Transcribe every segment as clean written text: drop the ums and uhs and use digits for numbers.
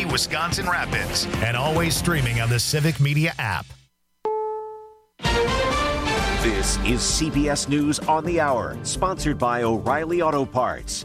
Wisconsin Rapids, and always streaming on the Civic Media app. This is CBS News on the Hour, sponsored by O'Reilly Auto Parts.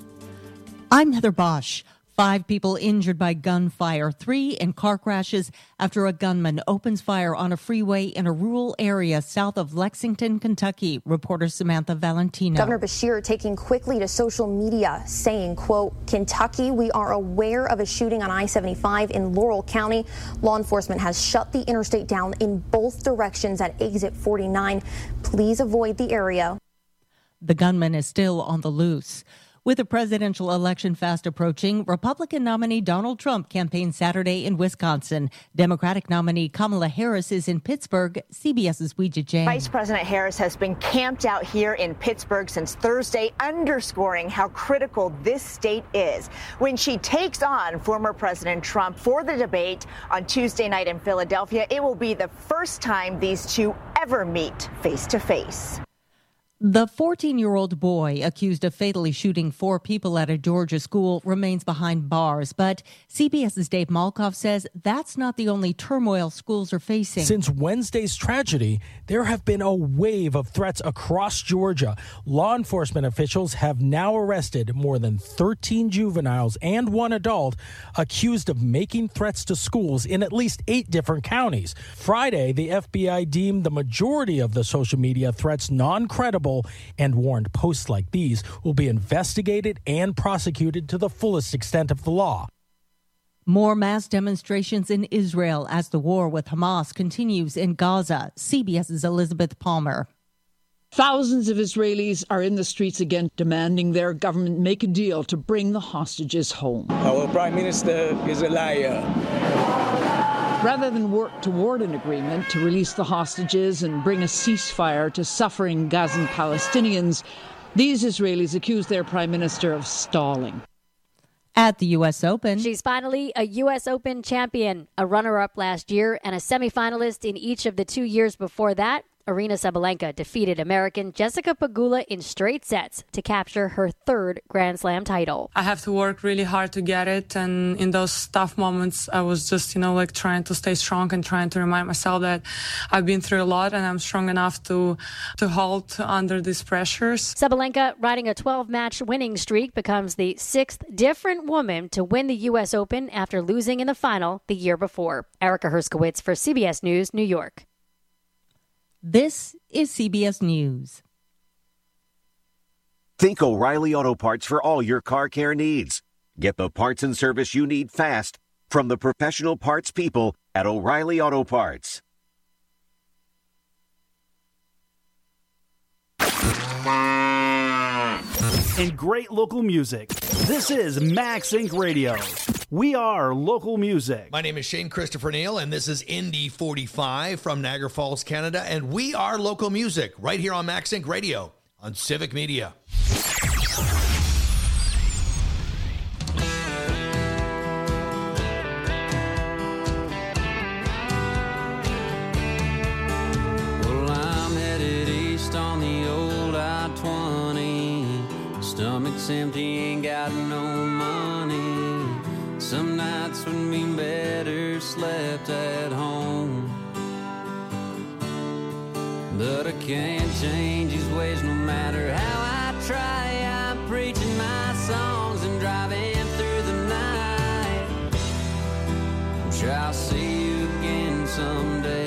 I'm Heather Bosch. 5 people injured by gunfire, 3 in car crashes after a gunman opens fire on a freeway in a rural area south of Lexington, Kentucky. Reporter Samantha Valentino. Governor Beshear taking quickly to social media saying, quote, Kentucky, we are aware of a shooting on I-75 in Laurel County. Law enforcement has shut the interstate down in both directions at exit 49. Please avoid the area. The gunman is still on the loose. With the presidential election fast approaching, Republican nominee Donald Trump campaigned Saturday in Wisconsin. Democratic nominee Kamala Harris is in Pittsburgh. CBS's Weijia Jiang. Vice President Harris has been camped out here in Pittsburgh since Thursday, underscoring how critical this state is when she takes on former President Trump for the debate on Tuesday night in Philadelphia. It will be the first time these two ever meet face to face. The 14-year-old boy accused of fatally shooting 4 people at a Georgia school remains behind bars. But CBS's Dave Malkoff says that's not the only turmoil schools are facing. Since Wednesday's tragedy, there have been a wave of threats across Georgia. Law enforcement officials have now arrested more than 13 juveniles and 1 adult accused of making threats to schools in at least 8 different counties. Friday, the FBI deemed the majority of the social media threats non-credible and warned posts like these will be investigated and prosecuted to the fullest extent of the law. More mass demonstrations in Israel as the war with Hamas continues in Gaza. CBS's Elizabeth Palmer. Thousands of Israelis are in the streets again, demanding their government make a deal to bring the hostages home. Our prime minister is a liar. Rather than work toward an agreement to release the hostages and bring a ceasefire to suffering Gazan Palestinians, these Israelis accuse their prime minister of stalling. At the U.S. Open, she's finally a U.S. Open champion, a runner-up last year and a semifinalist in each of the 2 years before that. Aryna Sabalenka defeated American Jessica Pegula in straight sets to capture her 3rd Grand Slam title. I have to work really hard to get it, and in those tough moments, I was just, trying to stay strong and trying to remind myself that I've been through a lot and I'm strong enough to hold under these pressures. Sabalenka, riding a 12-match winning streak, becomes the 6th different woman to win the U.S. Open after losing in the final the year before. Erica Herskowitz for CBS News, New York. This is CBS News. Think O'Reilly Auto Parts for all your car care needs. Get the parts and service you need fast from the professional parts people at O'Reilly Auto Parts. And great local music. This is Max Inc. Radio. We are local music. My name is Shane Christopher Neal, and this is Indy 45 from Niagara Falls, Canada. And we are local music right here on Max Inc. Radio on Civic Media. Well, I'm headed east on the old I-20. Stomach's empty, ain't got no money. Some nights would be better slept at home. But I can't change his ways no matter how I try. I'm preaching my songs and driving through the night. I'm sure I'll see you again someday.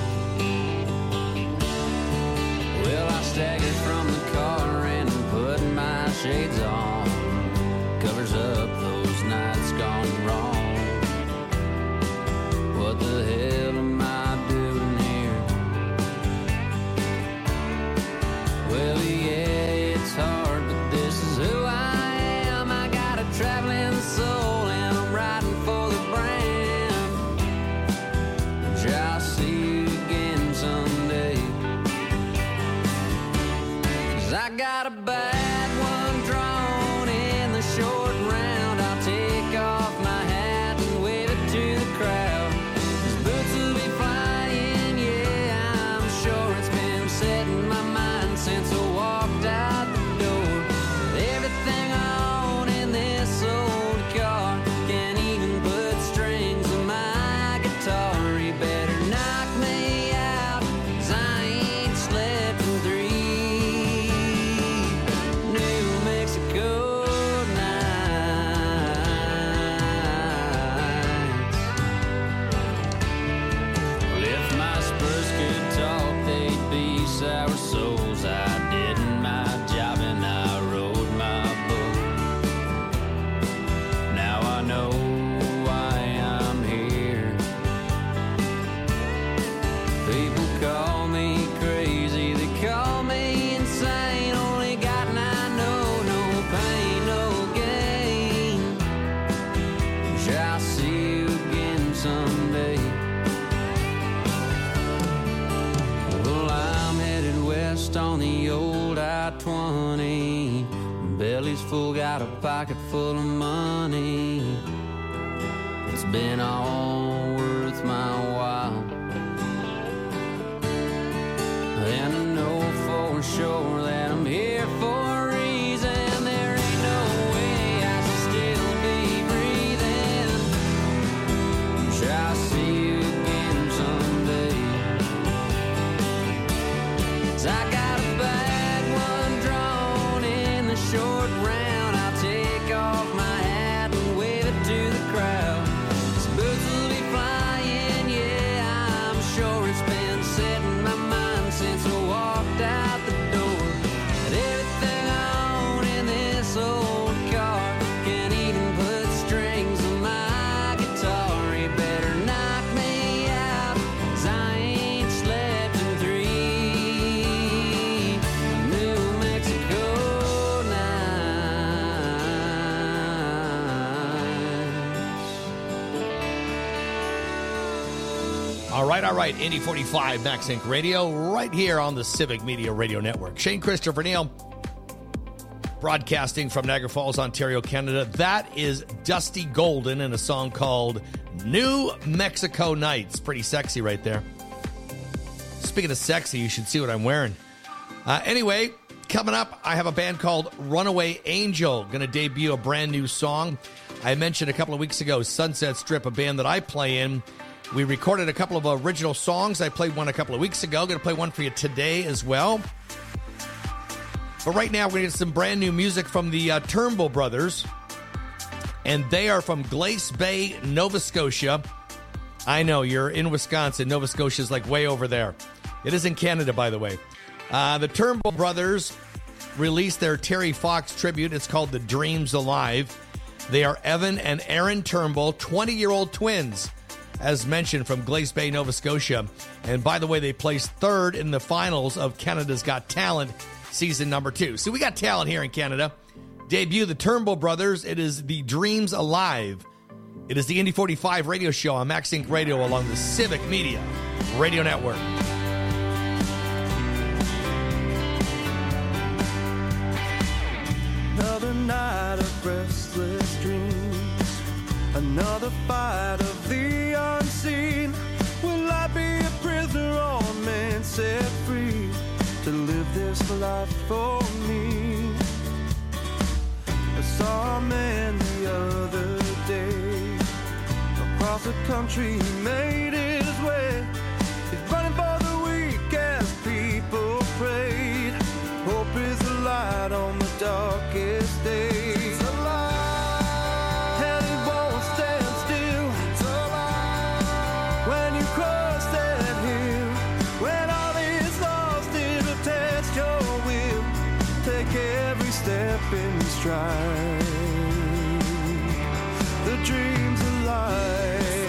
Well, I staggered from the car and put my shades on. Covers up those nights gone wrong. What the hell am I doing here? Well, yeah, it's hard, but this is who I am. I got a traveling soul and I'm riding for the brand. I'll see someday. Well, I'm headed west on the old I-20. Belly's full, got a pocket full of money. It's been all worth my while. And I know for sure that I'm here for a reason. There ain't no way I should still be breathing. I'll see you again someday. 'Cause I got a bad one drawn in the short round. I'll take off my hat and wave it to the crowd. These boots will be flying, yeah, I'm sure it's been set in my mind since I walked out the door. And everything I own in this old car can't even put strings on my guitar. You better knock me out, 'cause I ain't slept in 3 New Mexico nights. All right. Indy 45, Max Inc. Radio, right here on the Civic Media Radio Network. Shane Christopher Neal, broadcasting from Niagara Falls, Ontario, Canada. That is Dusty Golden in a song called New Mexico Nights. Pretty sexy right there. Speaking of sexy, you should see what I'm wearing. Anyway, coming up, I have a band called Runaway Angel, going to debut a brand new song. I mentioned a couple of weeks ago, Sunset Strip, a band that I play in. We recorded a couple of original songs. I played one a couple of weeks ago. Going to play one for you today as well. But right now, we're going to get some brand new music from the Turnbull Brothers. And they are from Glace Bay, Nova Scotia. I know, you're in Wisconsin. Nova Scotia is like way over there. It is in Canada, by the way. The Turnbull Brothers released their Terry Fox tribute. It's called The Dreams Alive. They are Evan and Aaron Turnbull, 20-year-old twins, as mentioned, from Glace Bay, Nova Scotia. And by the way, they placed third in the finals of Canada's Got Talent season number 2. So we got talent here in Canada. Debut the Turnbull Brothers. It is The Dreams Alive. It is the Indy 45 radio show on Max Inc. Radio along the Civic Media Radio Network. Another night of restless dreams, another fight of the unseen. Will I be a prisoner or a man set free to live this life for me? I saw a man the other day across the country, he made his way. He's running for the weak as people prayed. Hope is the light on the darkest days. It's alive, and it won't stand still. It's alive, when you cross that hill, when all is lost, it'll test your will. Take every step in stride. The dream's alive.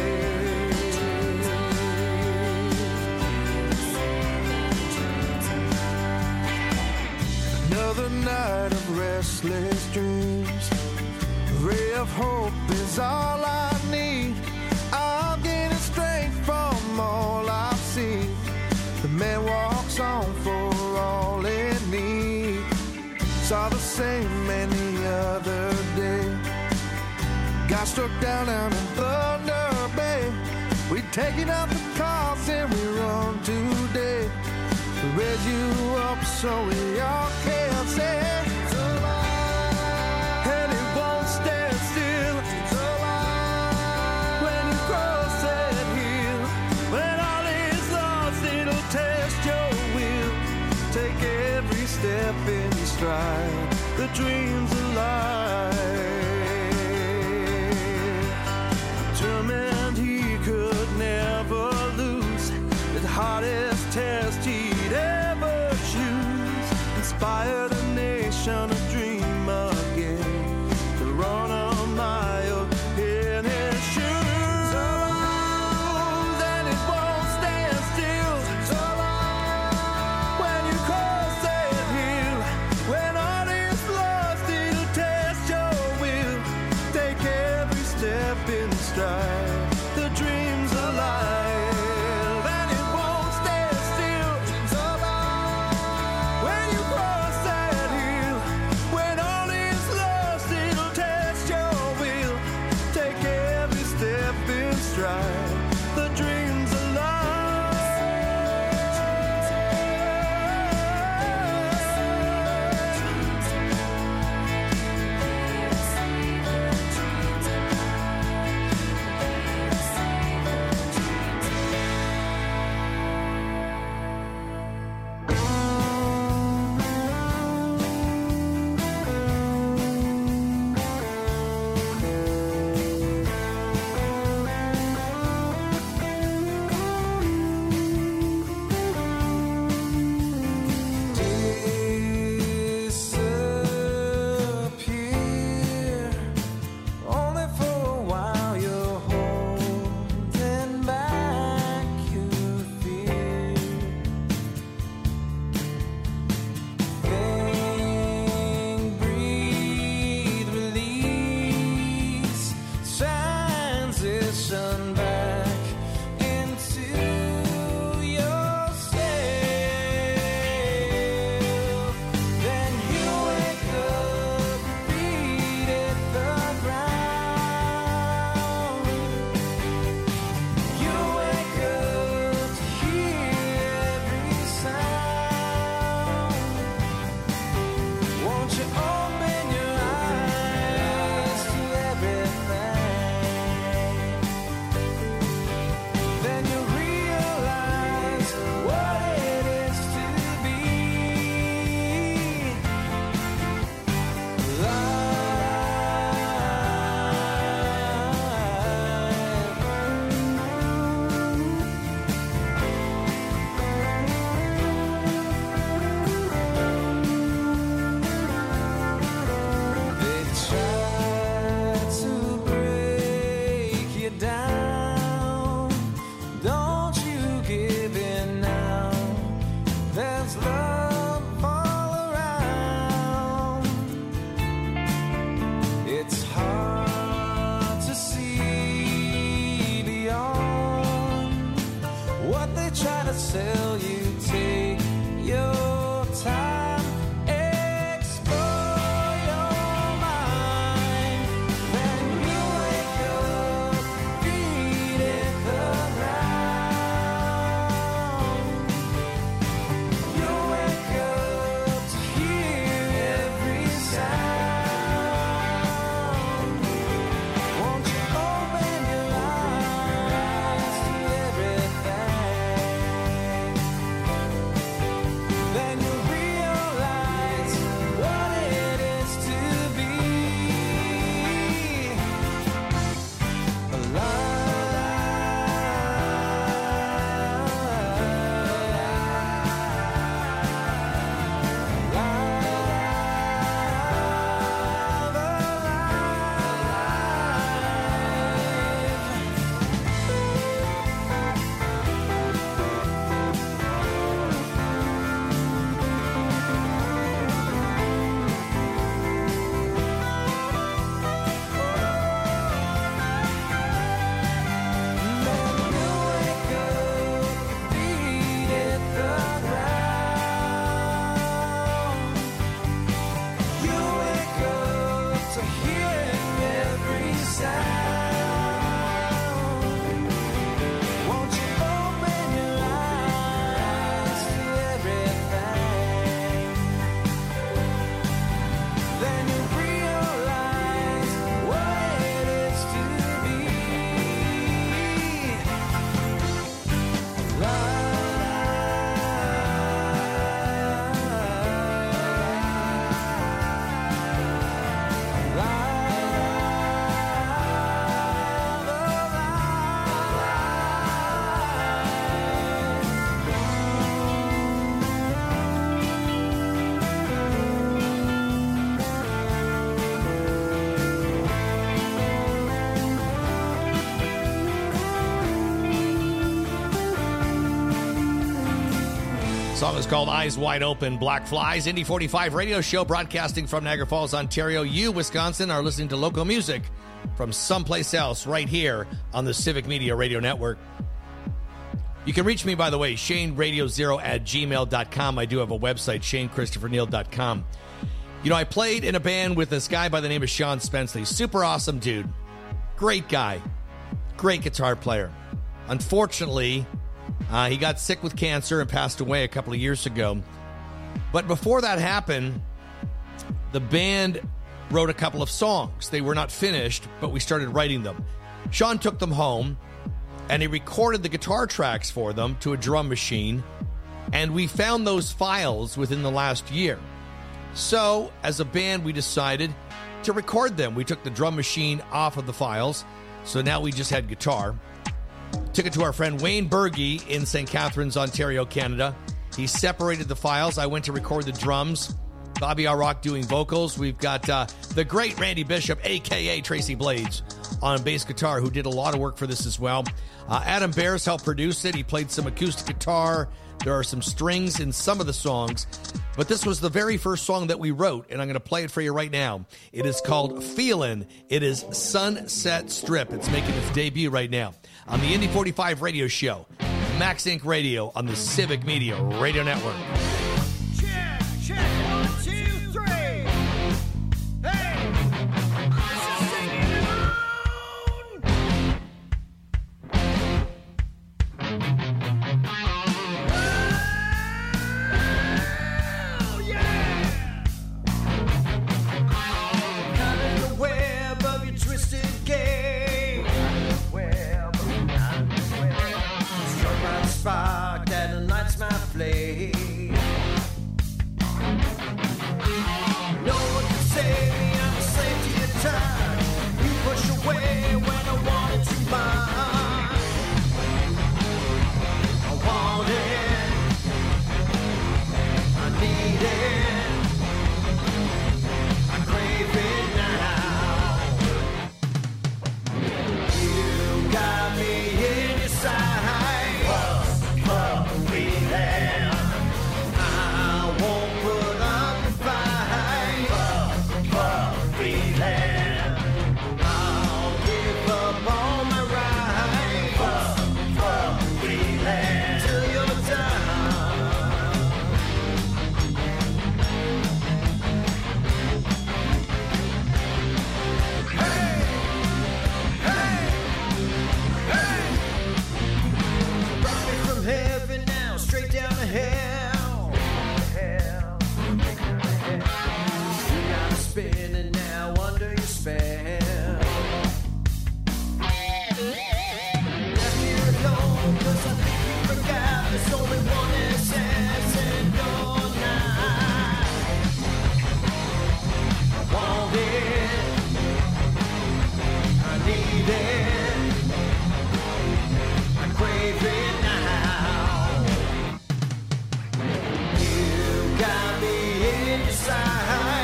Another night of restless dreams. A ray of hope is all I need. I'm getting strength from all I've seen. The man walks on for all in need. Saw the same man the other day. Got struck down in Thunder Bay. We taking out the cops and we run today. Raise you up so we all can say it's alive, and it won't stand still. It's alive, when you cross that hill, when all is lost, it'll test your will. Take every step in stride. The dream's alive. Determined he could never lose. The hardest test he'd ever choose. Inspired a nation to dream again, to run a mile in his shoes. And it won't stand still. When you cross that hill, when all is lost, it'll test your will. Take every step in stride. stride. The dreams are lost. Sell you, take your time, explore your mind. Then you wake up, feet in the ground. You wake up to hear every sound. Won't you open your eyes to everything? Then you realize what it is to be Song is called Eyes Wide Open, Black Flies. Indy 45 radio show broadcasting from Niagara Falls, Ontario. You, Wisconsin, are listening to local music from someplace else right here on the Civic Media Radio Network. You can reach me, by the way, ShaneRadio0@gmail.com. I do have a website, ShaneChristopherNeal.com. You know, I played in a band with this guy by the name of Sean Spenceley. Super awesome dude. Great guy. Great guitar player. Unfortunately, he got sick with cancer and passed away a couple of years ago. But before that happened, the band wrote a couple of songs. They were not finished, but we started writing them. Sean took them home, and he recorded the guitar tracks for them to a drum machine, and we found those files within the last year. So, as a band, we decided to record them. We took the drum machine off of the files, so now we just had guitar. Took it to our friend Wayne Berge in St. Catharines, Ontario, Canada. He separated the files. I went to record the drums. Bobby R. Rock doing vocals. We've got the great Randy Bishop, a.k.a. Tracy Blades, on bass guitar, who did a lot of work for this as well. Adam Bears helped produce it. He played some acoustic guitar. There are some strings in some of the songs. But this was the very first song that we wrote, and I'm going to play it for you right now. It is called Feelin'. It is Sunset Strip. It's making its debut right now on the Indy 45 radio show, Max Inc. Radio on the Civic Media Radio Network. Check, 1, 2, 3. Hey, I'm singing alone. Oh, yeah. Caught in the web of your twisted game. Struck by the spark that ignites my flame. No one can save me, I'm a slave to your touch. You push away when I wanted to bind. I want it, I need it, I crave it now. You got me in your sight. I won't put up the fight. I'll give up all my rights till you're done. Hey, hey, hey. Brought me from heaven now, straight down to hell. You got me spinning now under your spell. Left here alone 'cause I think you forgot there's only one SS and you're not. I want it, I need it, I crave it now. You got me in your sight.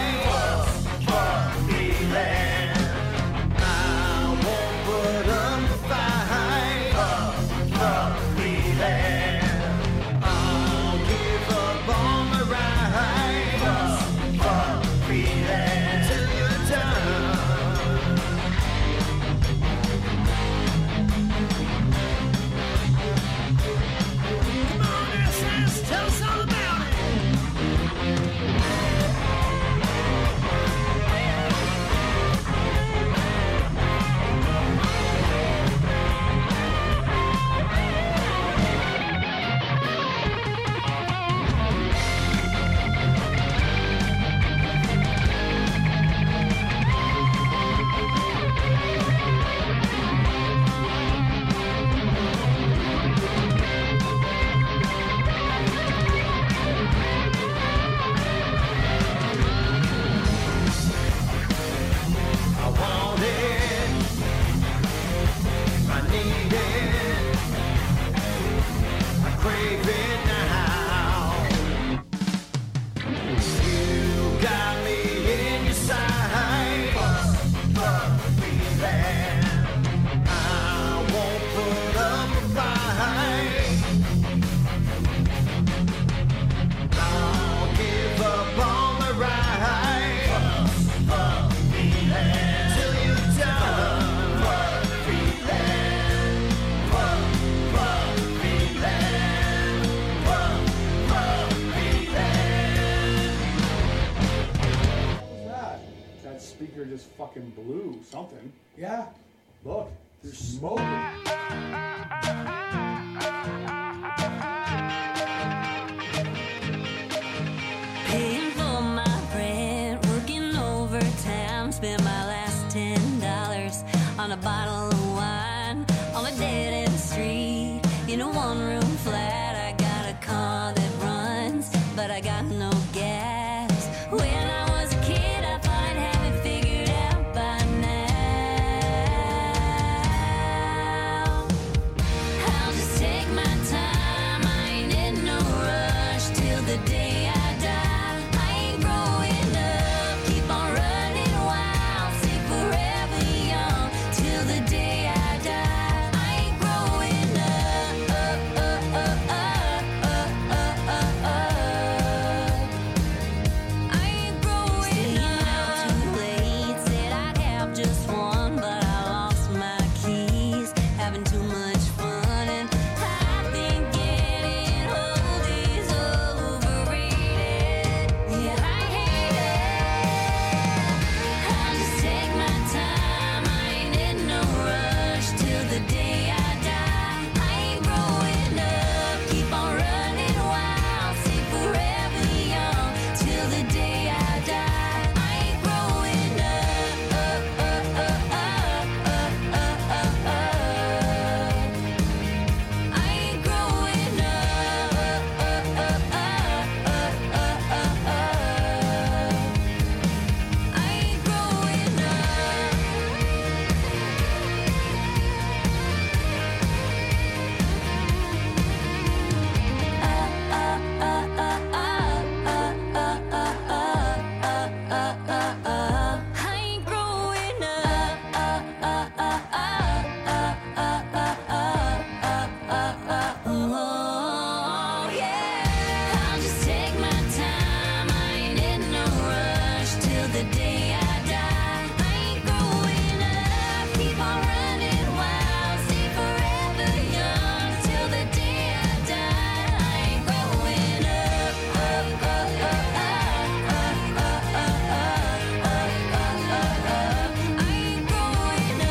I won't put up the fight. I'll give up all my rights till you're done. Come on, SS, tell us all about it. I want it, I need it, I crave it now. You got me in your sight. I won't put up a fight. I'll give up all my rights till you're done. That speaker just fucking blew something. Yeah, look. They're smoking. Paying for my rent, working overtime, spent my last $10 on a bottle of wine on a dead-end street in a one-room flat. I got a car that runs, but I got no gas. When I was a kid, I thought I'd have it figured out by now. I'll just take my time, I ain't in no rush till the day I die. I ain't growing up, keep on running wild, stay forever young till the day I die. I ain't growing up, I ain't growing up. Too late, said I'd have just one, but I lost my keys, having too much fun, and I think getting old is overrated. Yeah, I hate it. I'll just take my time, I ain't in no rush till the day I die. I ain't growing up, keep on running wild, stay forever young till the day I die. I ain't growing up, I ain't growing up, I ain't growing I ain't growing oh yeah. I'll just take my time, I ain't in no rush till the day I die. I ain't growing up, keep on running wild, stay forever young till the day I die. I ain't growing up, I ain't growing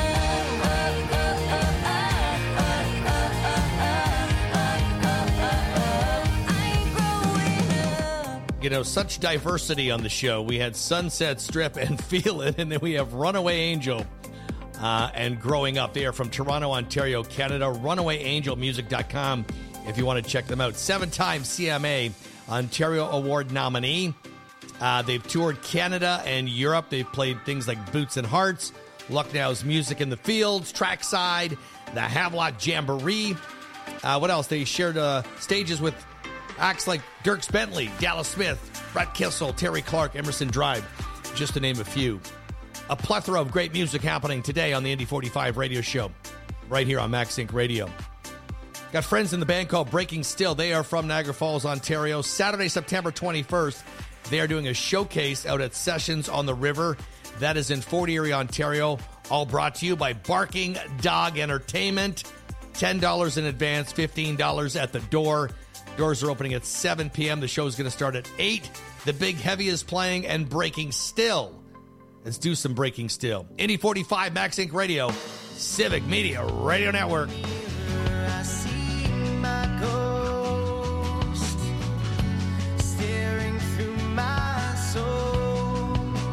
You know, such diversity on the show. We had Sunset Strip and Feel It, and then we have Runaway Angel and Growing Up. They are from Toronto, Ontario, Canada. RunawayAngelMusic.com if you want to check them out. 7-time CMA Ontario Award nominee. They've toured Canada and Europe. They've played things like Boots and Hearts, Lucknow's Music in the Fields, Trackside, the Havelock Jamboree. What else? They shared stages with acts like Dierks Bentley, Dallas Smith, Brett Kissel, Terry Clark, Emerson Drive, just to name a few. A plethora of great music happening today on the Indy 45 radio show, right here on Max Inc. Radio. Got friends in the band called Breaking Still. They are from Niagara Falls, Ontario. Saturday, September 21st, they are doing a showcase out at Sessions on the River. That is in Fort Erie, Ontario. All brought to you by Barking Dog Entertainment. $10 in advance, $15 at the door. Doors are opening at 7 p.m. The show is going to start at 8. The Big Heavy is playing and Breaking Still. Let's do some Breaking Still. Indy 45, Max Inc. Radio, Civic Media Radio Network. I see my ghost staring through my soul.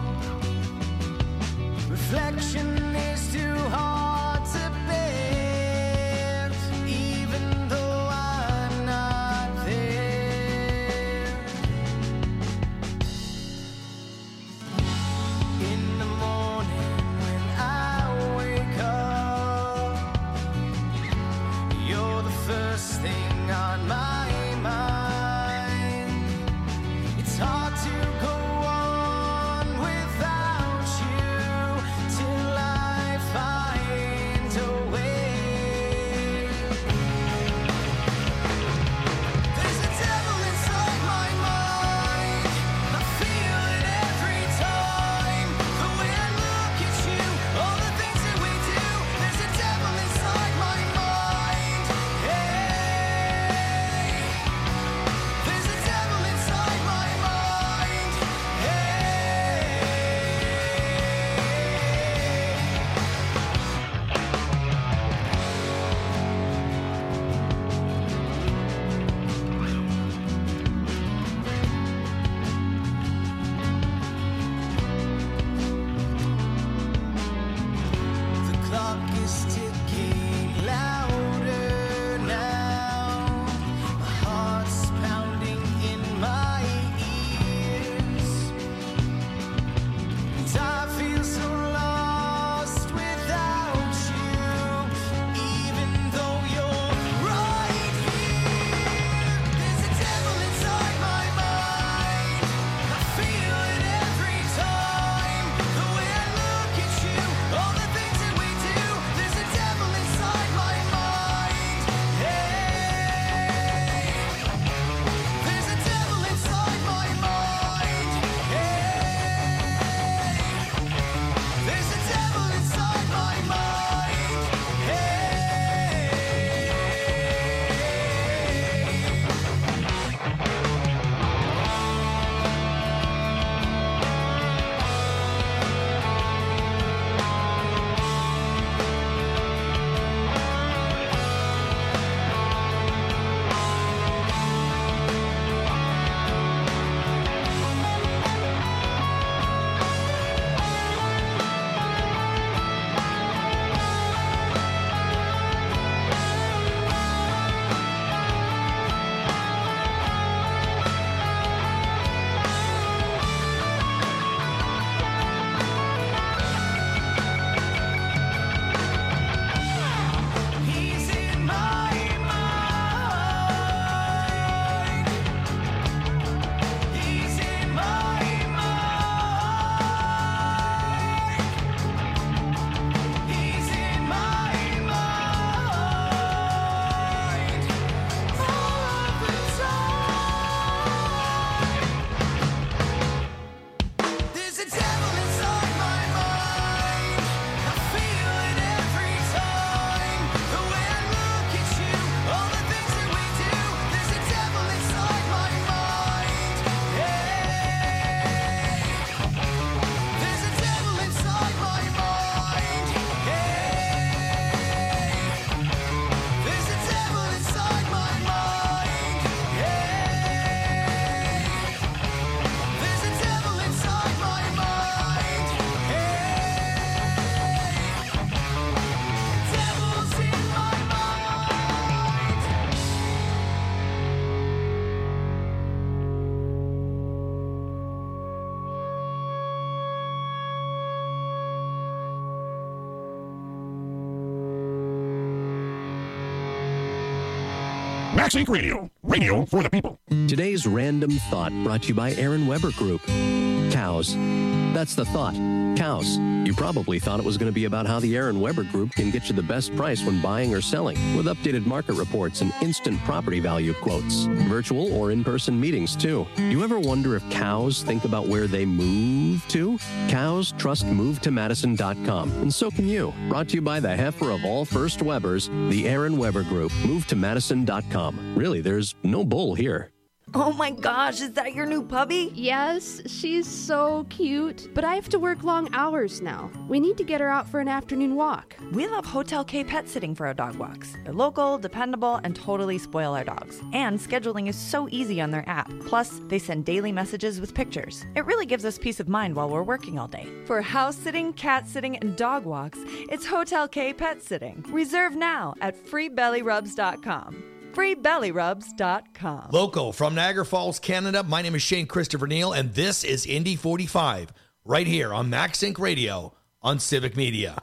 Reflection is too hard to bear, even though I'm not there. In the morning when I wake up, you're the first thing on my mind. It's hard to go on without you till I find a way. There's a devil inside my mind. I feel it every time. The way I look at you, all the things that we do. There's a devil inside my mind. Hey, Max Inc. Radio. Radio for the people. Today's random thought brought to you by Aaron Weber Group. Cows. That's the thought. Cows. You probably thought it was going to be about how the Aaron Weber Group can get you the best price when buying or selling, with updated market reports and instant property value quotes. Virtual or in-person meetings, too. You ever wonder if cows think about where they move to? Cows trust MoveToMadison.com, and so can you. Brought to you by the heifer of all first Webers, the Aaron Weber Group. MoveToMadison.com. Really, there's no bull here. Oh my gosh, is that your new puppy? Yes, she's so cute. But I have to work long hours now. We need to get her out for an afternoon walk. We love Hotel K Pet Sitting for our dog walks. They're local, dependable, and totally spoil our dogs. And scheduling is so easy on their app. Plus, they send daily messages with pictures. It really gives us peace of mind while we're working all day. For house sitting, cat sitting, and dog walks, it's Hotel K Pet Sitting. Reserve now at freebellyrubs.com. freebellyrubs.com. Local from Niagara Falls, Canada, my name is Shane Christopher Neal, and this is Indy 45, right here on Max Inc. Radio on Civic Media.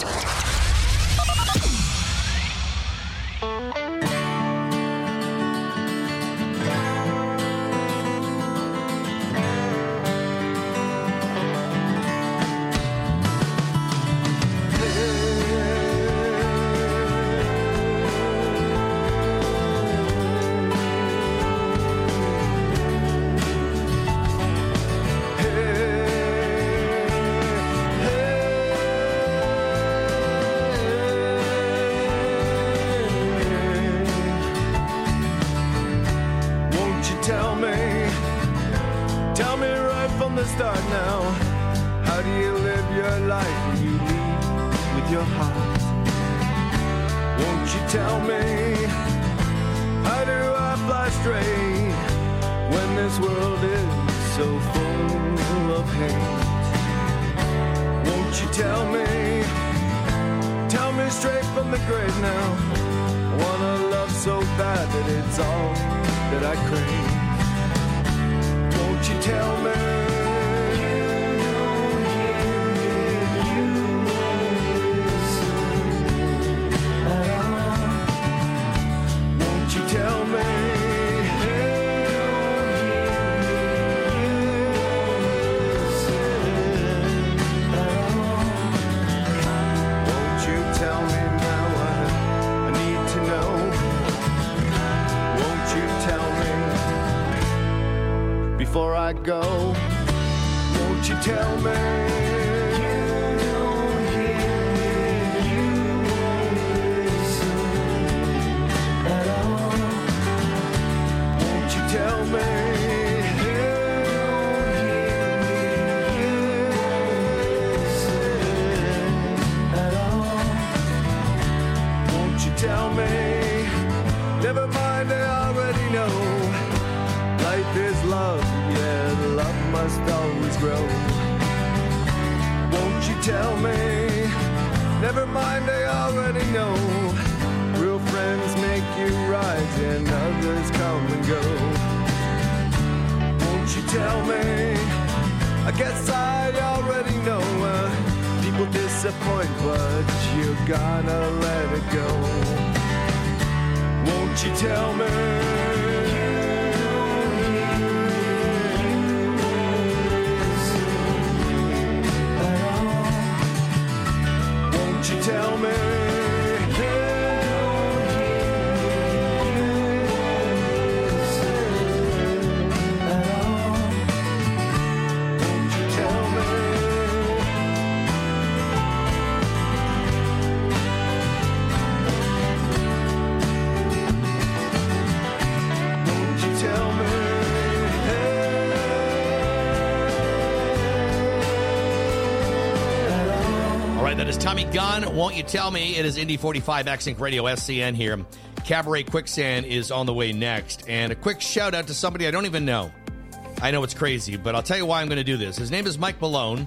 Tommy Gunn, Won't You Tell Me? It is Indy 45, X-Sync Radio, SCN here. Cabaret Quicksand is on the way next. And a quick shout out to somebody I don't even know. I know it's crazy, but I'll tell you why I'm going to do this. His name is Mike Malone,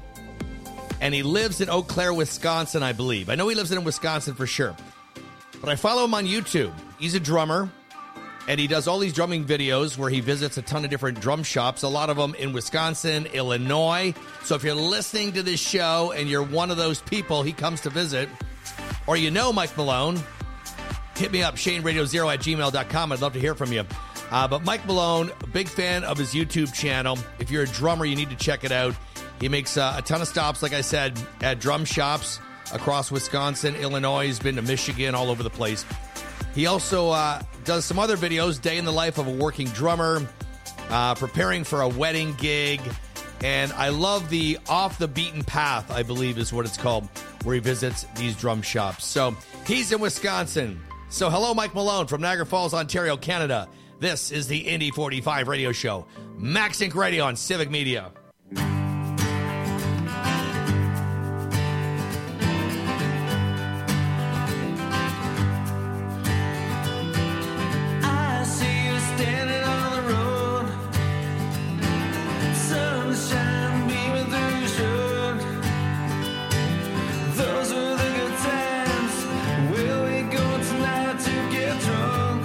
and he lives in Eau Claire, Wisconsin, I believe. I know he lives in Wisconsin for sure. But I follow him on YouTube. He's a drummer, and he does all these drumming videos where he visits a ton of different drum shops, a lot of them in Wisconsin, Illinois. So if you're listening to this show and you're one of those people he comes to visit, or you know Mike Malone, hit me up, ShaneRadio0@gmail.com. I'd love to hear from you. But Mike Malone, a big fan of his YouTube channel. If you're a drummer, you need to check it out. He makes a ton of stops, like I said, at drum shops across Wisconsin, Illinois. He's been to Michigan, all over the place. He also does some other videos, day in the life of a working drummer, preparing for a wedding gig. And I love the Off the Beaten Path, I believe is what it's called, where he visits these drum shops. So he's in Wisconsin. So hello, Mike Malone from Niagara Falls, Ontario, Canada. This is the Indy 45 radio show. Max Inc. Radio on Civic Media. I see you standing on the road, sunshine beaming through your shirt. Those were the good times. Where we go tonight to get drunk?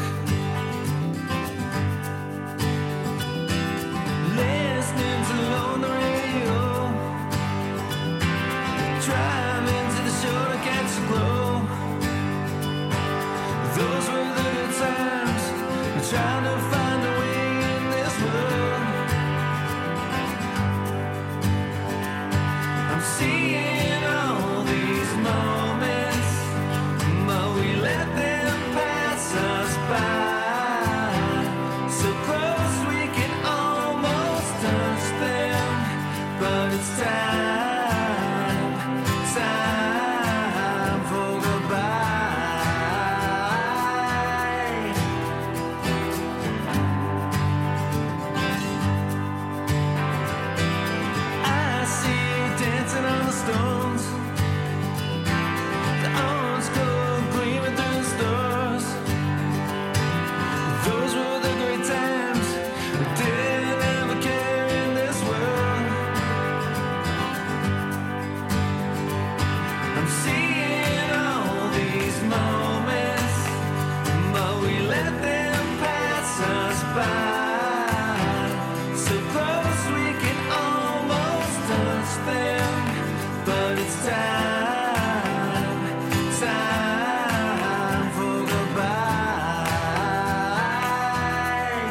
Listening to Lonely Radio, driving to the show to catch the glow. Those were the good times. We're trying to find a way in this world. I'm seeing all these moments, but we let them pass us by. So close we can almost touch them, but it's time for goodbye. I see you dancing on the stones, the orange glow gleaming through the stars. Those were the great times. We didn't ever care in this world. I'm seeing all these moments, but we let them pass us by. So close we can almost touch them, but it's time for goodbye.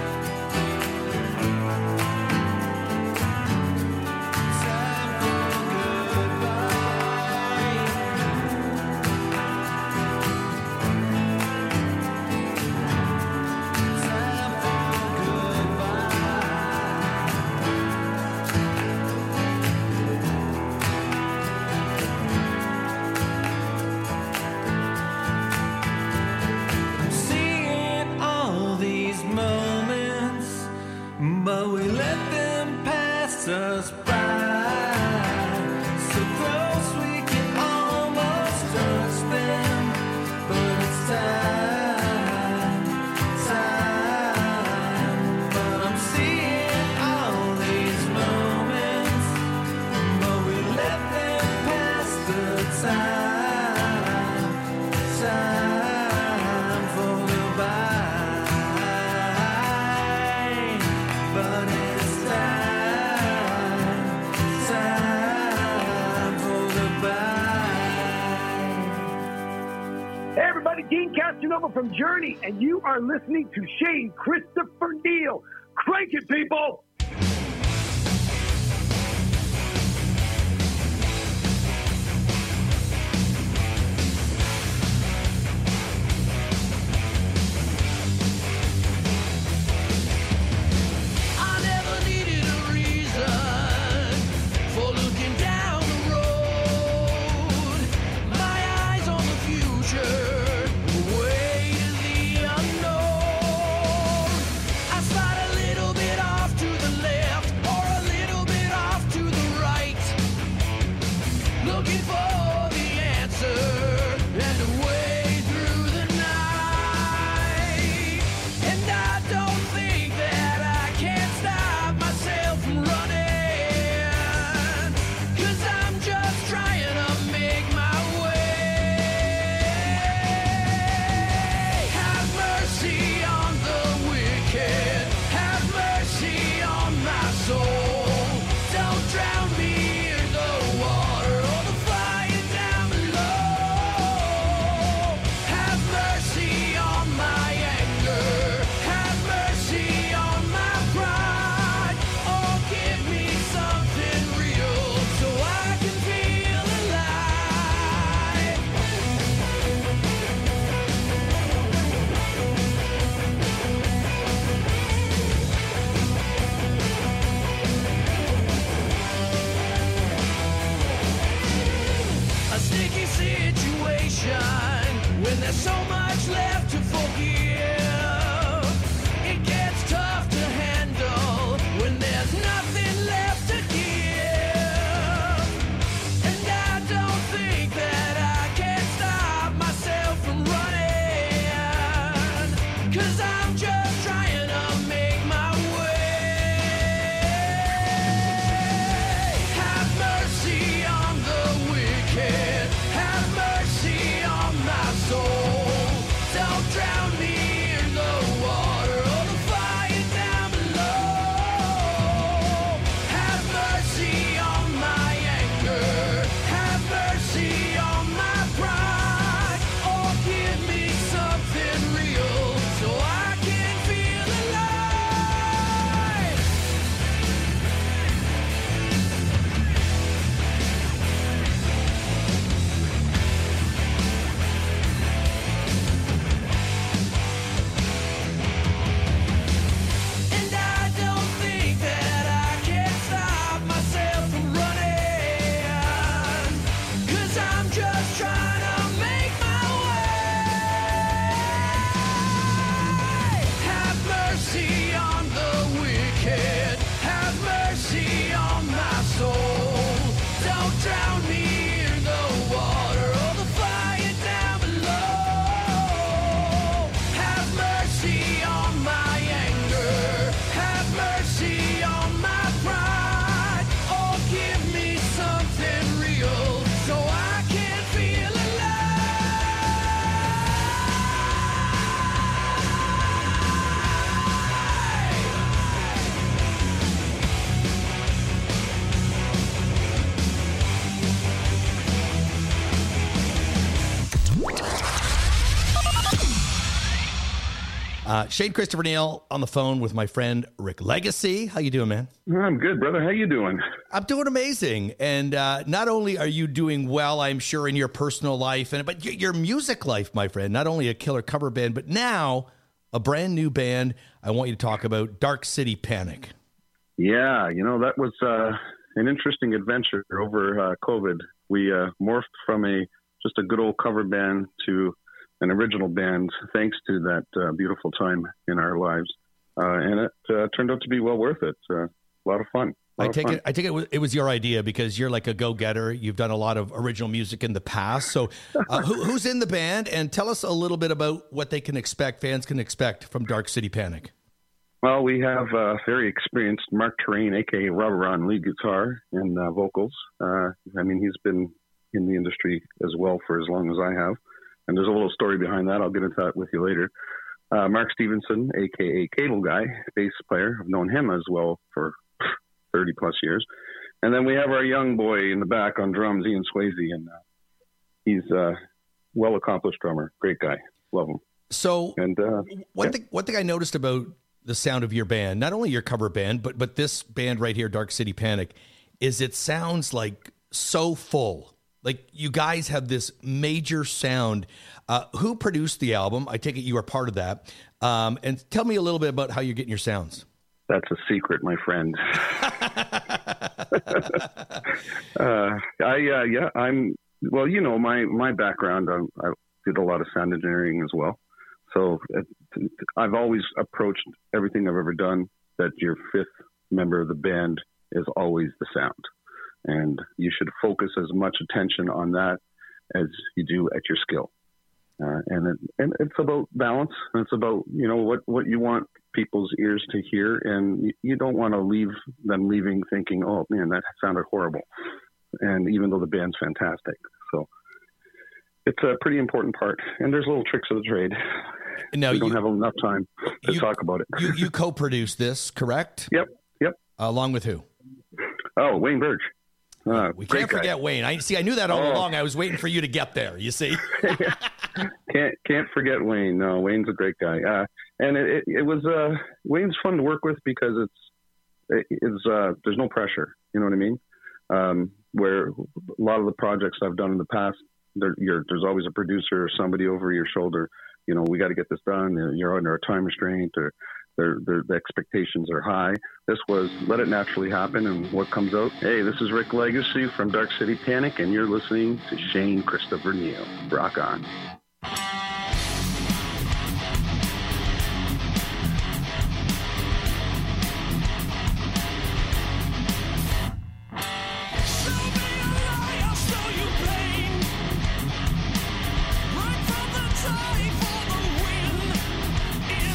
Time for I'm seeing all these moments, but we let them pass us by. So close we can almost touch them, but it's time. But I'm seeing all these moments, but we let them pass the time for goodbye. But it's time for goodbye. Hey everybody, Dean Casanova from Journey, and you are listening to Shane Christopher Neal. Crank it, people! I never needed a reason for looking down the road. My eyes on the future, way to the unknown. I slide a little bit off to the 'cause I'm just trying to make my way. Have mercy on the wicked, have mercy on my soul. Don't drown me in the water or the fire down below. Have mercy on my anger, have mercy on my pride, or give me something real so I can feel alive. And I don't think that I can stop myself from running, 'cause I'm just trying to make my way. Have mercy on the wicked, have mercy on my soul. Don't drown me in the water or the fire down below. Have mercy on my anger, have mercy on my pride, or give me something real so I can feel Shane Christopher Neal on the phone with my friend Rick Legacy. How you doing, man? I'm good, brother. How you doing? I'm doing amazing. And not only are you doing well, I'm sure, in your personal life, but your music life, my friend. Not only a killer cover band, but now a brand new band I want you to talk about, Dark City Panic. Yeah, that was an interesting adventure over COVID. We morphed from just a good old cover band to an original band, thanks to that beautiful time in our lives, and it turned out to be well worth it. A lot of fun. I take it it was your idea because you're like a go-getter. You've done a lot of original music in the past. So who's in the band? And tell us a little bit about what fans can expect from Dark City Panic. Well, we have very experienced Mark Terrain, a.k.a. Rubber, on lead guitar and vocals. He's been in the industry as well for as long as I have. And there's a little story behind that. I'll get into that with you later. Mark Stevenson, a.k.a. Cable Guy, bass player. I've known him as well for 30 plus years. And then we have our young boy in the back on drums, Ian Swayze, and he's a well-accomplished drummer. Great guy. Love him. So one thing I noticed about the sound of your band, not only your cover band, but this band right here, Dark City Panic, is it sounds like so full. Like you guys have this major sound. Who produced the album? I take it you are part of that. And tell me a little bit about how you're getting your sounds. That's a secret, my friend. My background, I did a lot of sound engineering as well. So I've always approached everything I've ever done that your fifth member of the band is always the sound. And you should focus as much attention on that as you do at your skill. And it's about balance. And it's about, what you want people's ears to hear. And you don't want to leave them leaving thinking, oh, man, that sounded horrible. And even though the band's fantastic. So it's a pretty important part. And there's little tricks of the trade. No, we don't have enough time to talk about it. You co-produced this, correct? Yep. Along with who? Oh, Wayne Burge. We can't forget Wayne. I knew that all along. I was waiting for you to get there. You see, can't forget Wayne. No, Wayne's a great guy. And it was Wayne's fun to work with because it's there's no pressure. You know what I mean? Where a lot of the projects I've done in the past, there's always a producer or somebody over your shoulder. We got to get this done. You're under a time restraint, or the expectations are high. This was let it naturally happen, and what comes out. Hey, this is Rick Legacy from Dark City Panic, and you're listening to Shane Christopher Neal. Rock on. Right from the time for the win.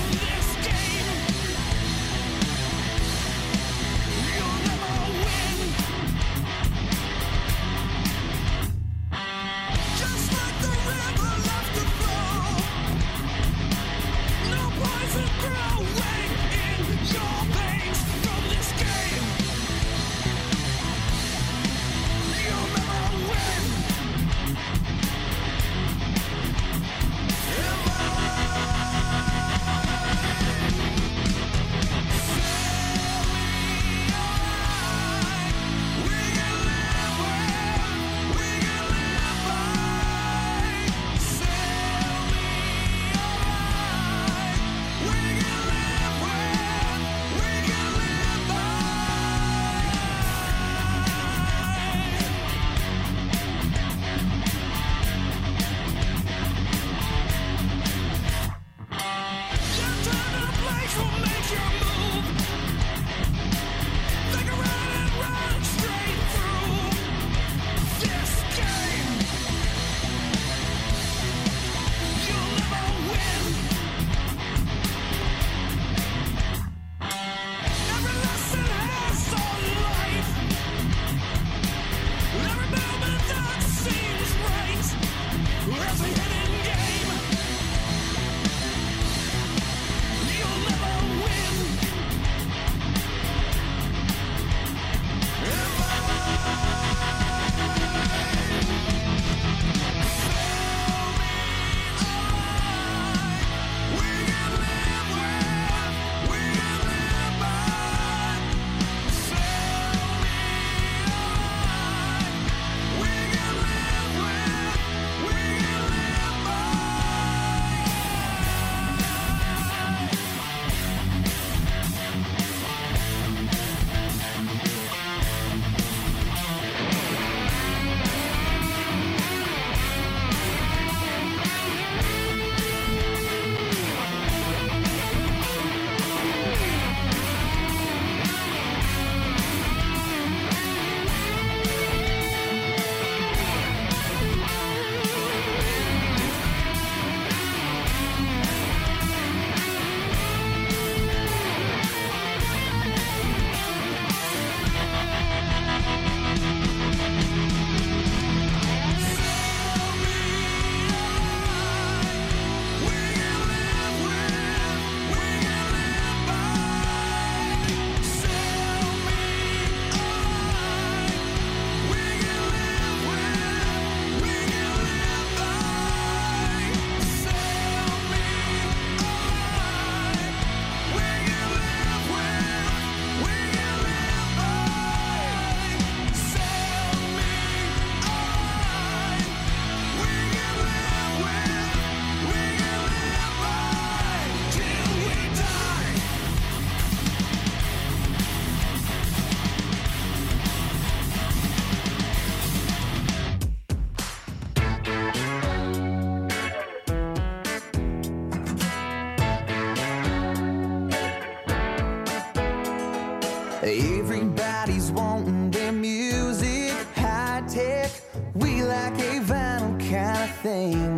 Everybody's wanting their music high tech. We like a vinyl kind of thing.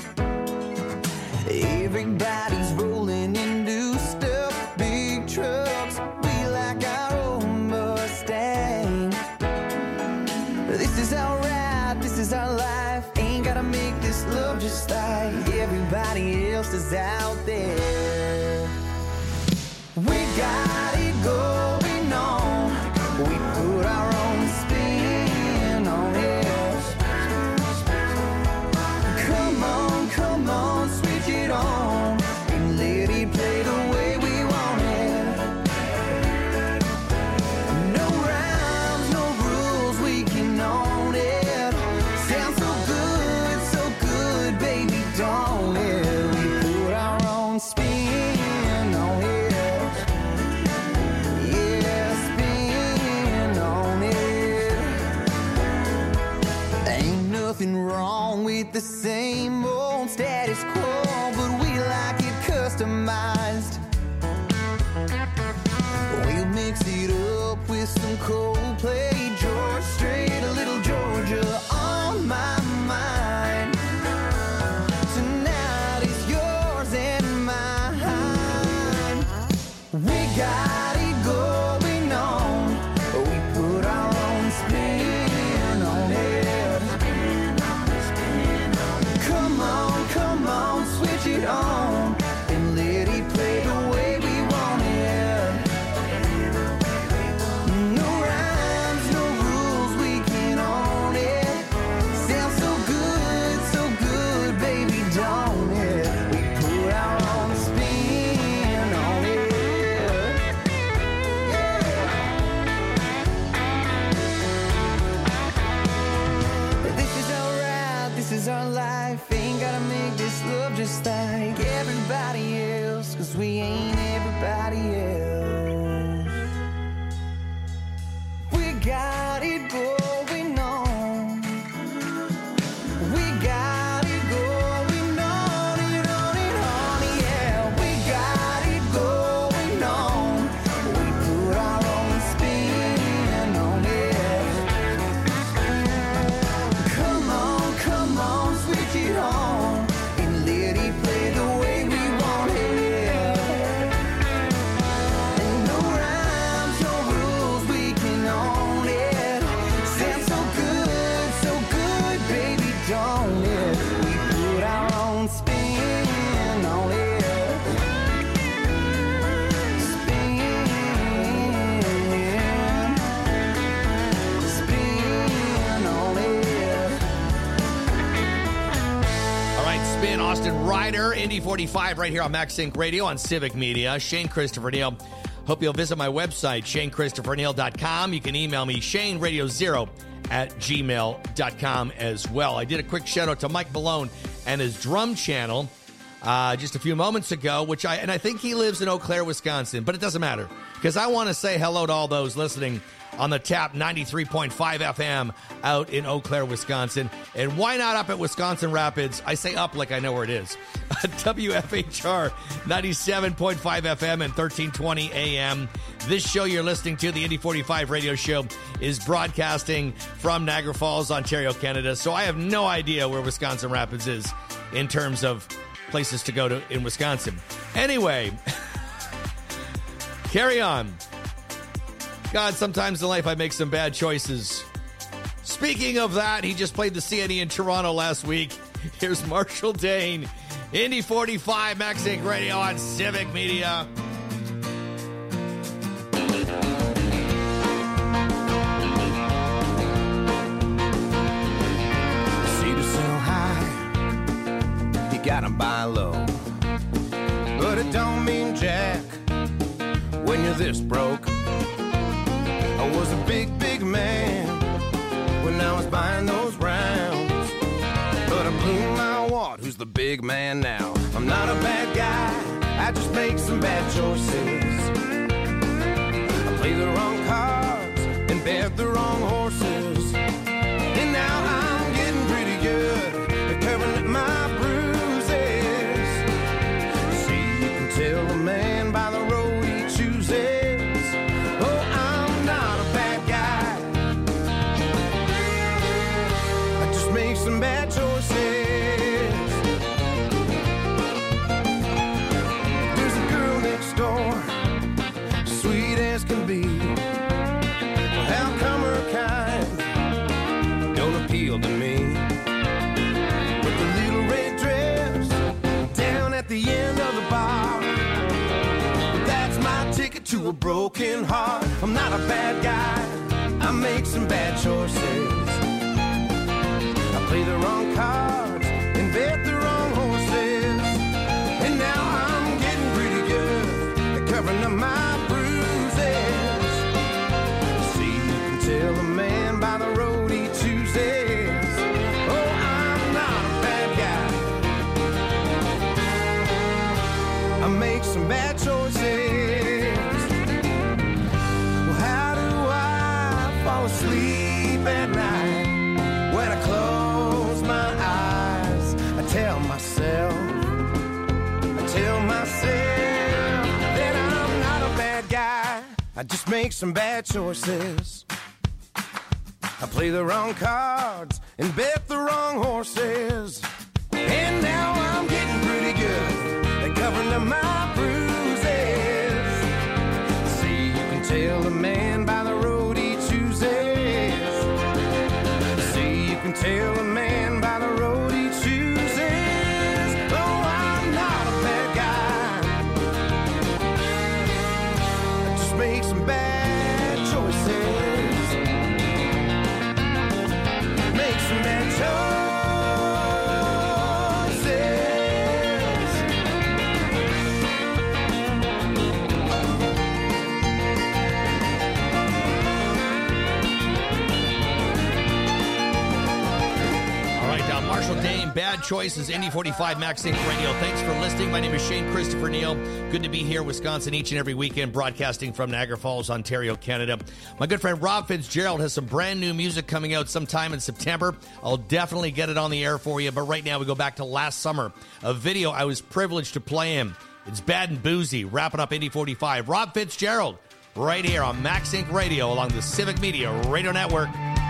Everybody's rolling in new stuff, big trucks. We like our own Mustang. This is our ride, this is our life. Ain't gotta make this love just like everybody else is out there. We got it going on. We put our own spin on it. Come on, switch it on and let it play the way we want it. No rhymes, no rules, we can own it. Sounds so good, baby, don't it? We put our own spin on it. Yeah, spin on it. Ain't nothing wrong with the same old status quo, but we like it customized. We'll mix it up with some Coldplay, George Strait, a little Georgia on my mind. Tonight is yours and mine. We got it going on. We put our own spin on it. Come on, switch it on and let it play the way we want it. No rhymes, no rules, we can own it. Sounds so good, baby, don't it? We put our own spin on it. Yeah. This is our ride, this is our life. Ain't gotta make this love just like everybody else, 'cause we ain't everybody else. We got it going on. We got it going on, yeah. We got it going on. We put our own spin on it. Come on, switch it on and let it play the way we want it. And no rhymes, no rules, we can own it. Sounds so good, baby, don't it? We put our own spin on it. Spin on it. All right, Spin, Austin Ryder, Indy 45 right here on Max Sync Radio on Civic Media. Shane Christopher Neal. Hope you'll visit my website, ShaneChristopherNeal.com. You can email me, ShaneRadio0@gmail.com as well. I did a quick shout out to Mike Malone and his drum channel just a few moments ago, and I think he lives in Eau Claire, Wisconsin, but it doesn't matter because I want to say hello to all those listening on the Tap 93.5 FM out in Eau Claire, Wisconsin. And why not up at Wisconsin Rapids? I say up like I know where it is. WFHR 97.5 FM and 1320 AM. This show you're listening to, the Indy 45 radio show, is broadcasting from Niagara Falls, Ontario, Canada. So I have no idea where Wisconsin Rapids is in terms of places to go to in Wisconsin. Anyway, carry on. God, sometimes in life I make some bad choices. Speaking of that, he just played the CNE in Toronto last week. Here's Marshall Dane, Indy 45, Max Inc. Radio on Civic Media. Cedar so high, you gotta buy low. But it don't mean jack when you're this broke. I was a big, big man when I was buying those rounds. But I blew my wad, who's the big man now? I'm not a bad guy, I just make some bad choices. I play the wrong cards and bet the wrong horses. And now I'm getting pretty good at covering up my bruises. See, you can tell a man by the road he chooses. Oh, I'm married to a broken heart. I'm not a bad guy, I make some bad choices. I play the wrong cards and bet the wrong horses. And now I'm getting pretty good at covering up my bruises. See, you can tell a man by the road he chooses. Oh, I'm not a bad guy, I make some bad choices. Well, how do I fall asleep at night? When I close my eyes, I tell myself that I'm not a bad guy, I just make some bad choices. I play the wrong cards and bet the wrong horses. And now I'm getting pretty good at covering up my bruises. See, you can tell a man by the road he chooses. See, you can tell a man by the road he chooses. Oh, I'm not a bad guy, I just make some bad choices. Make some bad choices. All right, Marshall Dame, Bad Choices, Indy 45 Max Inc. Radio. Thanks for listening. My name is Shane Christopher Neal. Good to be here, Wisconsin, each and every weekend, broadcasting from Niagara Falls, Ontario, Canada. My good friend Rob Fitzgerald has some brand new music coming out sometime in September. I'll definitely get it on the air for you, but right now we go back to last summer, a video I was privileged to play in. It's Bad and Boozy, wrapping up Indy 45. Rob Fitzgerald, right here on Max Inc. Radio along the Civic Media Radio Network.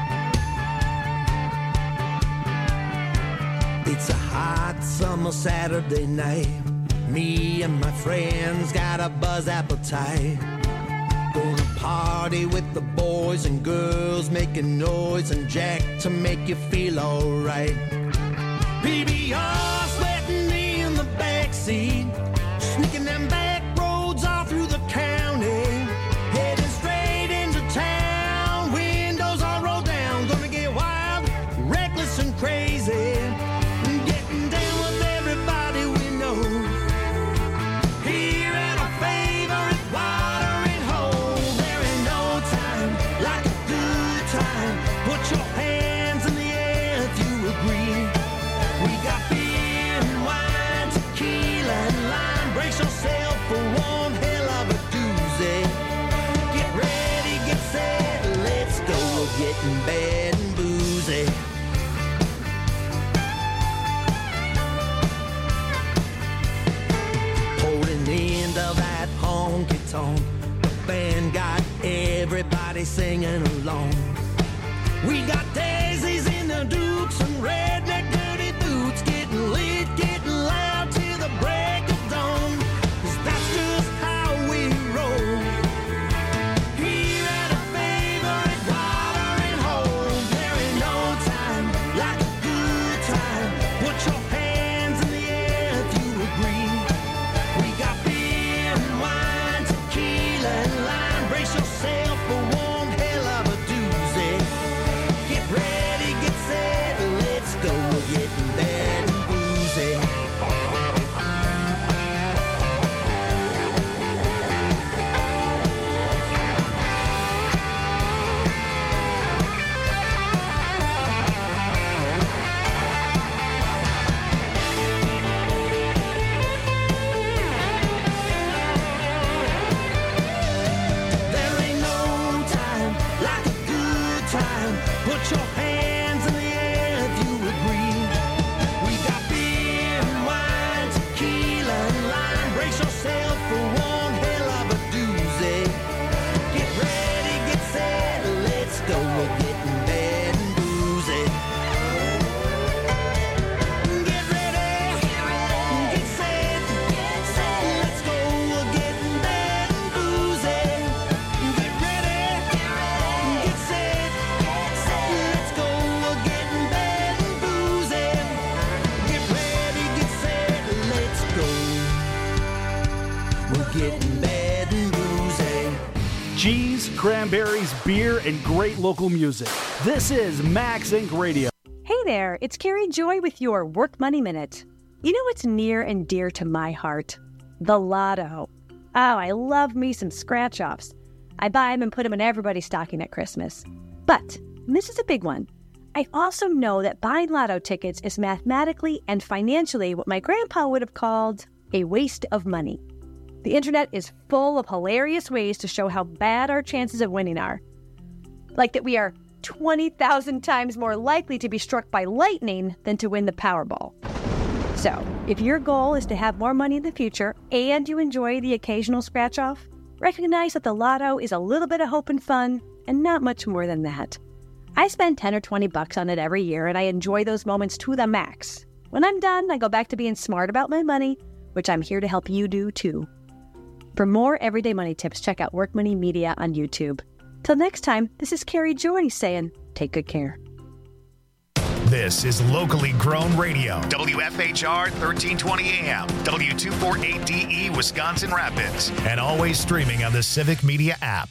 It's a hot summer Saturday night. Me and my friends got a buzz appetite. Gonna party with the boys and girls, making noise and jack to make you feel alright. PBR sweating me in the backseat, sneaking them back roads all through the county, heading straight into town. Windows all rolled down, gonna get wild, reckless and crazy. Put your hands in the air if you agree. We got beer and wine, tequila and lime. Brace yourself for one hell of a doozy. Get ready, get set, let's go. We're getting bad and boozy. Pouring into that honky-tonk, the band got everybody singing along. We got daisies in the Dukes and redneck dirty boots, getting lit, getting loud till the break of dawn. 'Cause that's just how we roll. Here at a favorite watering hole, there ain't no time like a good time. Put your hands in the air if you agree. We got beer and wine, tequila and lime. Brace yourself for one hell of a doozy. Get ready, get set, let's go. We're getting bad and boozy. There ain't no time like a good time. Put your hands in the air if you agree. We got beer and wine, tequila and lime. Brace yourself for one hell of a doozy. Get ready, get set, let's go. We're getting bad and boozy. Get ready, get set, let's go. We're getting bad and boozy. Get ready, get set, let's go. We're getting bad and boozy. Get ready, get set, let's go. We're getting bad and boozy. cheese, cranberries, beer, and great local music. This is Max Inc. Radio. Hey there, it's Carrie Joy with your Work Money Minute. You know what's near and dear to my heart? The Lotto. Oh, I love me some scratch-offs. I buy them and put them in everybody's stocking at Christmas. But, and this is a big one, I also know that buying Lotto tickets is mathematically and financially what my grandpa would have called a waste of money. The internet is full of hilarious ways to show how bad our chances of winning are. Like that we are 20,000 times more likely to be struck by lightning than to win the Powerball. So, if your goal is to have more money in the future and you enjoy the occasional scratch-off, recognize that the Lotto is a little bit of hope and fun and not much more than that. I spend 10 or 20 bucks on it every year and I enjoy those moments to the max. When I'm done, I go back to being smart about my money, which I'm here to help you do too. For more everyday money tips, check out Work Money Media on YouTube. Till next time, this is Carrie Joy saying, take good care. This is locally grown radio. WFHR 1320 AM, W248DE Wisconsin Rapids, and always streaming on the Civic Media app.